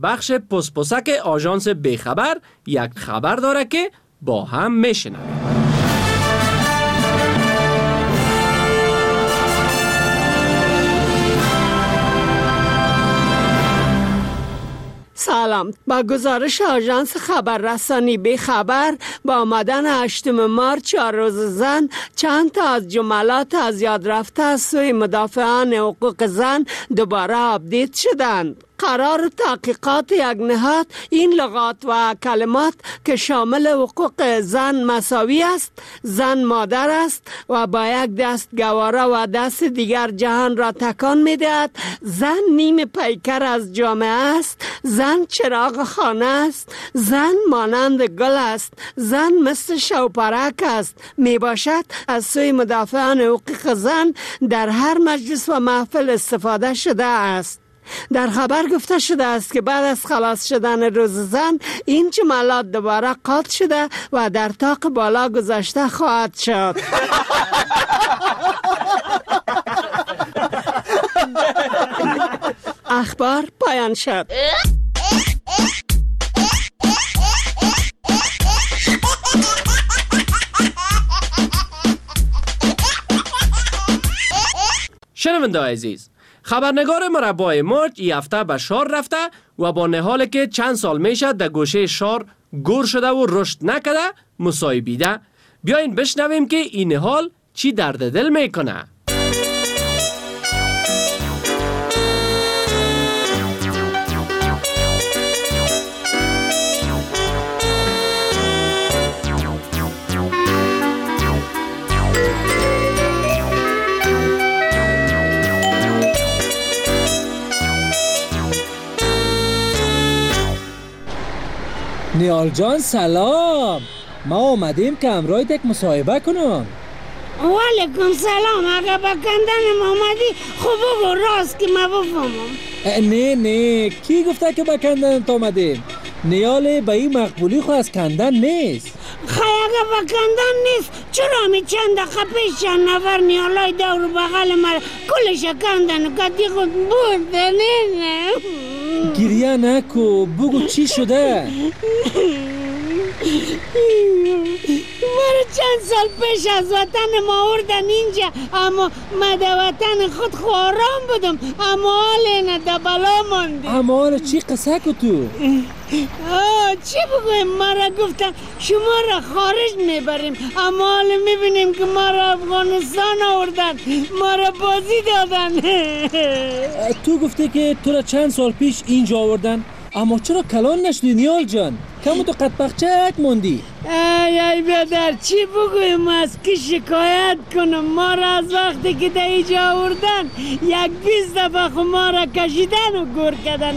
بخش پسپسک آژانس بیخبر یک خبر داره که با هم میشنویم. سلام. با گزارش آژانس خبررسانی بیخبر با آمدن 8 مارس 4 روز زن، چند تا از جملات از یاد رفته از سوی مدافعان حقوق زن دوباره آپدیت شدند. قرار تحقیقات یک نهاد این لغات و کلمات که شامل حقوق زن مساوی است، زن مادر است و با یک دست گواره و دست دیگر جهان را تکان می‌دهد، زن نیم پیکر از جامعه است، زن چراغ خانه است، زن مانند گل است، زن مثل شوپرک است، می باشد از سوی مدافعان حقوق زن در هر مجلس و محفل استفاده شده است. در خبر گفته شده است که بعد از خلاص شدن روز زن این جملات دوباره قاطع شده و در طاق بالا گذاشته خواهد شد. اخبار پایان شد. شنونده عزیز، خبرنگار مربع مرج این هفته به شار رفته و با نهالی که چند سال میشه در گوشه شار گور شده و رشد نکده مصاحبیده. بیاین بشنویم که این نهال چی درد دل میکنه. نیال جان سلام، ما آمدیم که همراهت یک مصاحبه کنم. وعلیکم سلام. اگه با کندن آمدی خوب بگو راست که ما بفهمم. نه کی گفته که با کندن آمدیم؟ نیال به این مقبولی خو از کندن نیست. خیلی اگه با کندن نیست چرا می چند دقیقه پیش چند نفر نیالای دور بغل ما کلش کندن و کدی خود بردن. نه گریه نکو، بگو چی شده؟ مرا چند سال پیش از وطن ما آوردن اینجا، اما ما در وطن خود خواران بودم، اما حال نه در بلا ماندیم. اما حال چی قصه کو تو؟ چی بگویم؟ ما را گفتن شما را خارج میبریم، اما حال میبینیم که ما را افغانستان آوردن، ما را بازی دادن. تو گفته که تو را چند سال پیش اینجا آوردن، اما چرا کلان نشدی نیال جان؟ کمو تو قد بخچک موندی. ای بیادر چی بگویم از که شکایت کنم؟ ما را از وقتی که در اینجا آوردن 20 دفعه خو ما را کشیدن و گور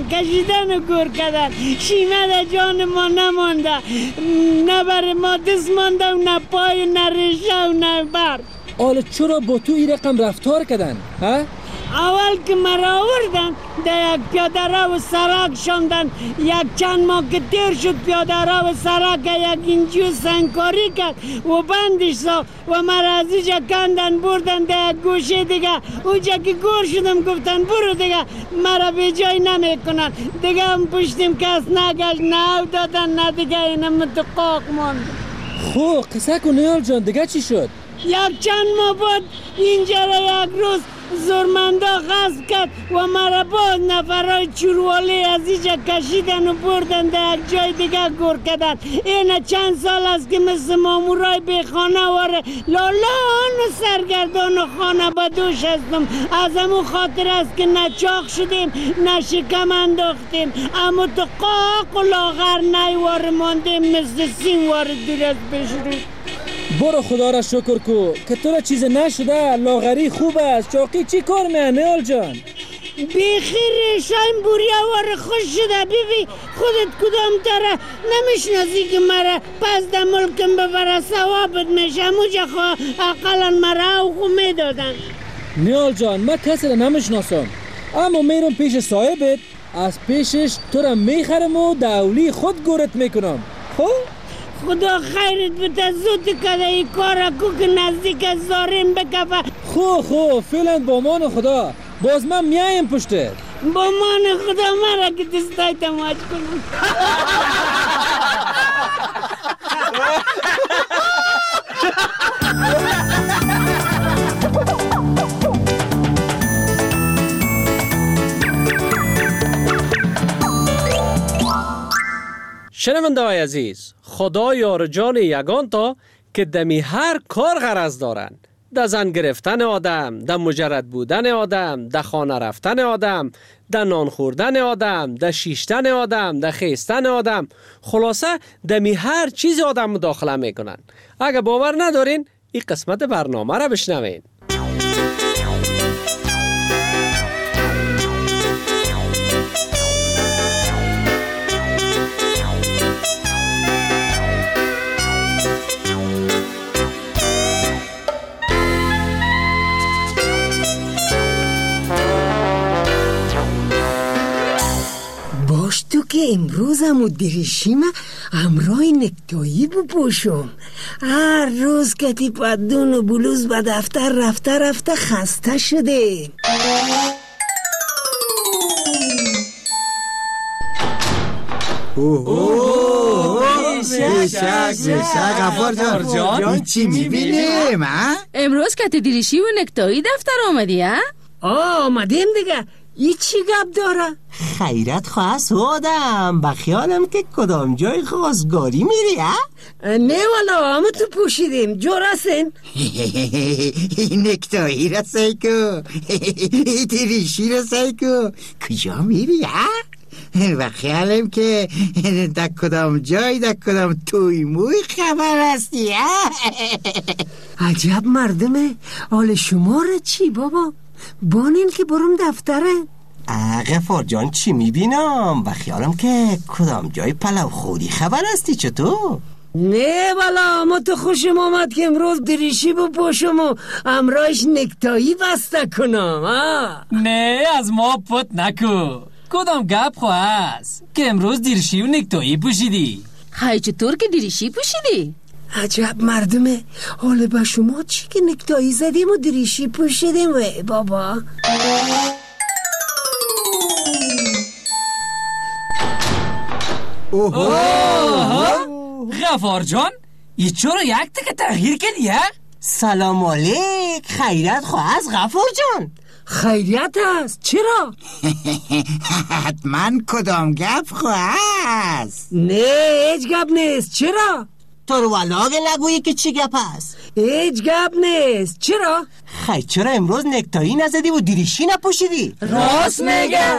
کردن. شیمه در جان ما نمانده، نه بر ما دست مانده و نه پای و نه ریشه و نه بر. حالا چرا با تو این رقم رفتار کردن؟ ها؟ اول که مرا آوردن در یک پیاده رو سرک شاندن، یک چند ماه که تیر شد پیاده رو سرک یک اینجور سنگکاری کرد و بندش ساخت و مرا از اینجا کندن بردن در یک گوشه دیگه. اونجا که گور شدم گفتن برو دیگه مرا به جای نمیکنن دیگه. هم پشتیم کس نگشت، نه دادن نه دیگه، اینم متقاق ماند. خو قصه کن نیال جان، دیگه چی شد؟ یک چند ماه بعد اینجا را یک روز زورمنده غصب کرد و مرا باز نفرای چوروالی از اینجا کشیدن و بردن در یک جای دیگه گور کردن. اینه چند سال است که مثل مامورای بیخانه واره لالان و سرگردان و خانه با دوش هستم. از همون خاطر است که نه چاق شدیم نه شکم انداختیم، اما تو قاق و لاغر نیوار ماندیم مثل سینوار دور از بشرود. برو خدا را شکر کو که تو را چیز نشده. لاغری خوب است، چاقی چی کار میه نیال جان؟ بخیر شایم بوریا وار خوش شده. بیبی خودت کدام تره نمیشناسی که مرا پس در ملکم ببره ثوابت میشه؟ موجه خواه اقلا مرا او خو میدادن. نیال جان من کسی را نمیشناسم، اما میرم پیش صاحبت، از پیشش تو را میخرم و دولی خود گورت میکنم. خب خدا خیرت بده، زود کده ای کارا کو که نزدیک زاریم بکفه. خو فعلا با مان خدا، باز من میایم پشته. با من خدا مرا که دستای تماج کنم. شنونده های عزیز، خدا یار جان یگان تا که دمی هر کار غرض دارند. در زن گرفتن آدم، در مجرد بودن آدم، در خانه رفتن آدم، در نان خوردن آدم، در شیشتن آدم، در خیستن آدم، خلاصه دمی هر چیز آدم مداخله میکنن. اگه باور ندارین این قسمت برنامه را بشنوین. باش تو که امروز همو دریشیم همراه نکتایی بپوشم. هر روز کتی پدون و بلوز به دفتر رفته خسته شده. بیشک غفار جان چی میبینیم؟ امروز کتی دریشی و نکتایی دفتر آمدی ها؟ آمدیم دیگه. ای چی گپ داره؟ خیرت خواست آدم با خیالم که کدام جای خواستگاری میری ها؟ نه والا همه تو پوشیدیم جورسین. نکتایی را سیکو تریشی را سیکو کجا میری ها؟ و خیالم که در کدام جای در کدام توی موی خبر هستی ها؟ عجب مردمه. حال شما را چی بابا؟ بانین که برم دفتره. غفار جان چی میبینم و خیالم که کدام جای پلو خودی خبر هستی چطور؟ نه والا اما تو خوشم آمد که امروز دریشی بپوشم و امراش نکتایی بسته کنم. نه از ما پت نکو. کدام گپ خواه هست که امروز دریشی و نکتایی پوشیدی؟ خیلی چطور که دریشی پوشیدی؟ عجب مردمه. حالا با شما چی که نکتایی زدیم و دریشی پوشیدیم بابا؟ غفار جان ای چرا یک تک تغییر کردی ها؟ سلام علیک. خیرت خواست غفار جان؟ خیریت هست. چرا؟ حتما کدام گپ خواست؟ نه هیچ گپ نیست. چرا؟ تو رو ولاغه نگویی که چی گپ هست؟ هیچ گپ نیست. چرا؟ خیلی چرا امروز نکتایی نزدی و دریشی نپوشیدی؟ راست میگه.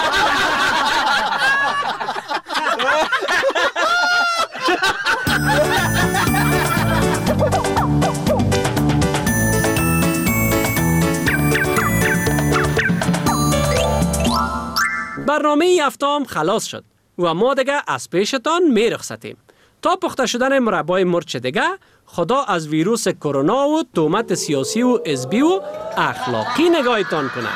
برنامه یفتام خلاص شد و ما دیگه از پیشتان می رخصتیم. تا پخته شدن مربای مرچ دیگه خدا از ویروس کرونا و تهمت سیاسی و حزبی و اخلاقی نگاهتان کنه.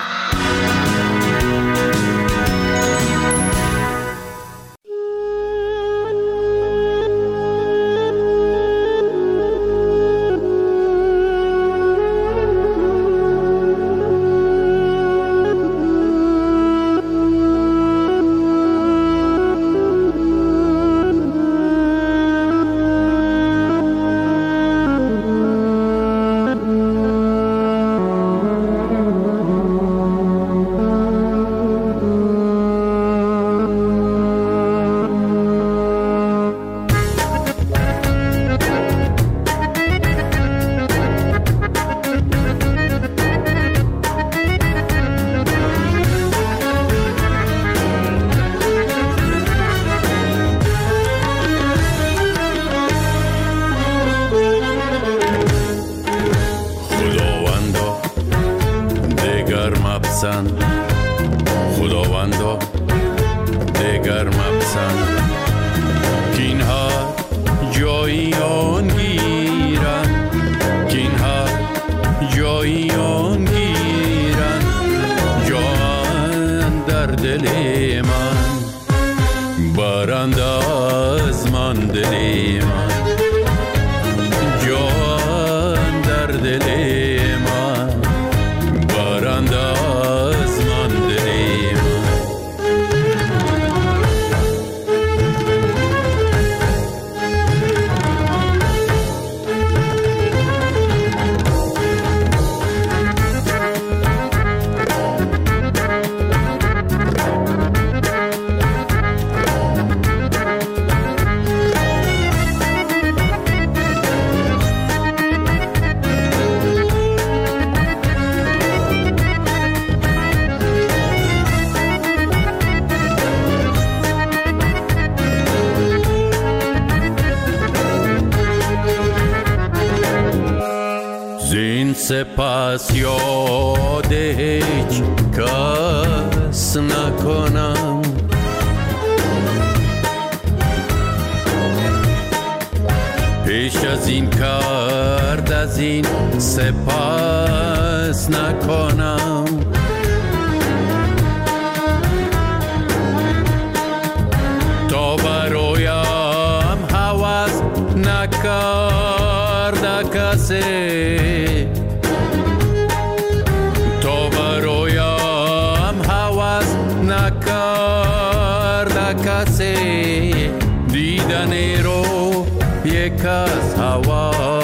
خداوندا دگر مپسند که اینها جایی آن گیرن، که اینها جایی آن گیرن، جان در دل من برند از من دل من، جان در دل من برند از من دل من. سپس یاد هیچ کس نکنم. پیش از این کرد از این سپس نکنم. تا برایم هوس نکرد کسی، تا برایم هوس نکرد کسی، دیدن رو یک از هوا